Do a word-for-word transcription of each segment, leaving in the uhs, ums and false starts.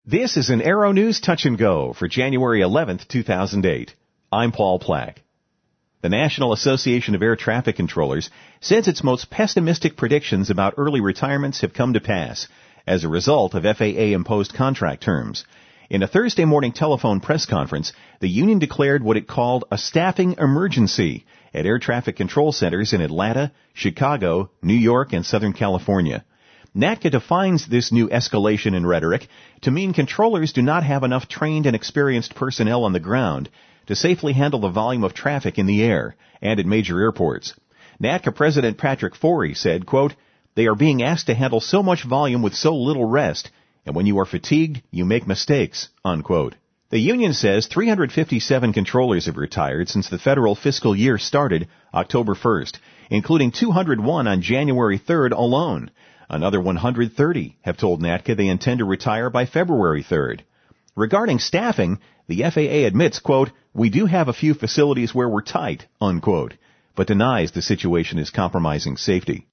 This is an Aero News Touch and Go for January eleventh, two thousand eight. I'm Paul Plack. The National Association of Air Traffic Controllers says its most pessimistic predictions about early retirements have come to pass as a result of F A A-imposed contract terms. In a Thursday morning telephone press conference, the union declared what it called a staffing emergency at air traffic control centers in Atlanta, Chicago, New York, and Southern California. NATCA defines this new escalation in rhetoric to mean controllers do not have enough trained and experienced personnel on the ground to safely handle the volume of traffic in the air and at major airports. NATCA President Patrick Forey said, quote, "They are being asked to handle so much volume with so little rest, and when you are fatigued, you make mistakes," unquote. The union says three hundred fifty-seven controllers have retired since the federal fiscal year started October first, including two hundred one on January third alone. Another one hundred thirty have told NATCA they intend to retire by February third. Regarding staffing, the F A A admits, quote, "We do have a few facilities where we're tight," unquote, but denies the situation is compromising safety.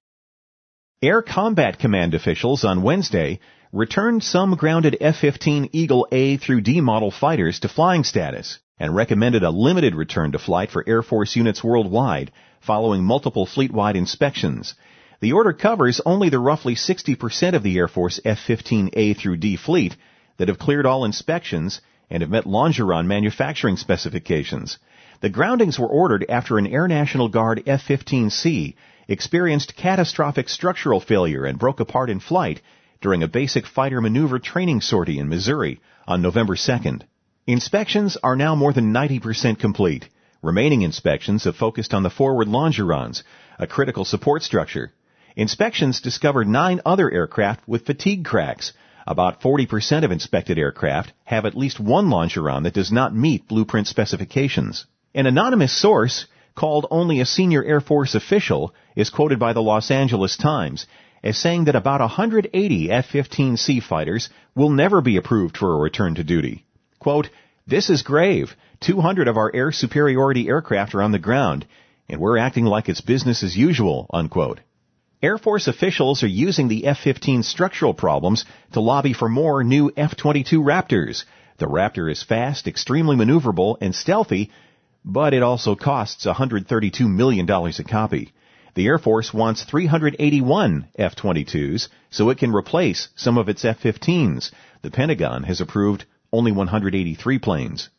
Air Combat Command officials on Wednesday returned some grounded F fifteen Eagle A through D model fighters to flying status and recommended a limited return to flight for Air Force units worldwide following multiple fleet-wide inspections. The order covers only the roughly sixty percent of the Air Force F fifteen A through D fleet that have cleared all inspections and have met Longeron manufacturing specifications. The groundings were ordered after an Air National Guard F fifteen C experienced catastrophic structural failure and broke apart in flight during a basic fighter maneuver training sortie in Missouri on November second. Inspections are now more than ninety percent complete. Remaining inspections have focused on the forward longerons, a critical support structure. Inspections discovered nine other aircraft with fatigue cracks. About forty percent of inspected aircraft have at least one longeron that does not meet blueprint specifications. An anonymous source, called only a senior Air Force official, is quoted by the Los Angeles Times as saying that about one hundred eighty F fifteen C fighters will never be approved for a return to duty. Quote, "This is grave. two hundred of our air superiority aircraft are on the ground, and we're acting like it's business as usual," unquote. Air Force officials are using the F fifteen structural problems to lobby for more new F twenty-two Raptors. The Raptor is fast, extremely maneuverable, and stealthy, but it also costs one hundred thirty-two million dollars a copy. The Air Force wants three hundred eighty-one F twenty-twos so it can replace some of its F fifteens. The Pentagon has approved only one hundred eighty-three planes.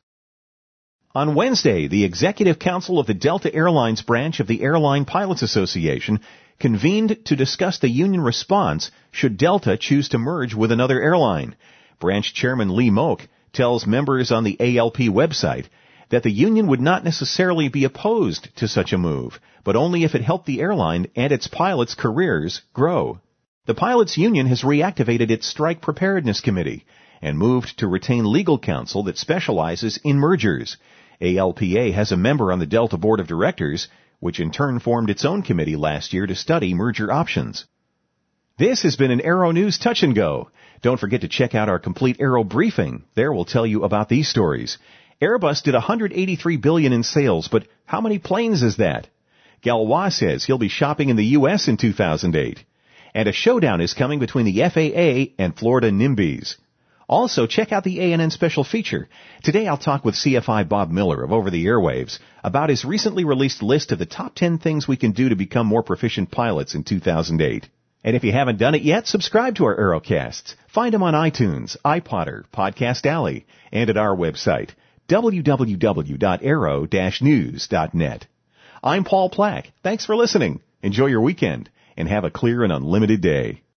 On Wednesday, the Executive Council of the Delta Airlines branch of the Airline Pilots Association convened to discuss the union response should Delta choose to merge with another airline. Branch Chairman Lee Moak tells members on the A L P website that the union would not necessarily be opposed to such a move, but only if it helped the airline and its pilots' careers grow. The pilots' union has reactivated its strike preparedness committee and moved to retain legal counsel that specializes in mergers. A L P A has a member on the Delta Board of Directors, which in turn formed its own committee last year to study merger options. This has been an Aero News Touch and Go. Don't forget to check out our complete Aero briefing. There we'll tell you about these stories. Airbus did one hundred eighty-three billion dollars in sales, but how many planes is that? Galois says he'll be shopping in the U S in two thousand eight. And a showdown is coming between the F A A and Florida NIMBYs. Also, check out the A N N special feature. Today I'll talk with C F I Bob Miller of Over the Airwaves about his recently released list of the top ten things we can do to become more proficient pilots in two thousand eight. And if you haven't done it yet, subscribe to our Aerocasts. Find them on iTunes, iPodder, Podcast Alley, and at our website, w w w dot aero dash news dot net. I'm Paul Plack. Thanks for listening. Enjoy your weekend, and have a clear and unlimited day.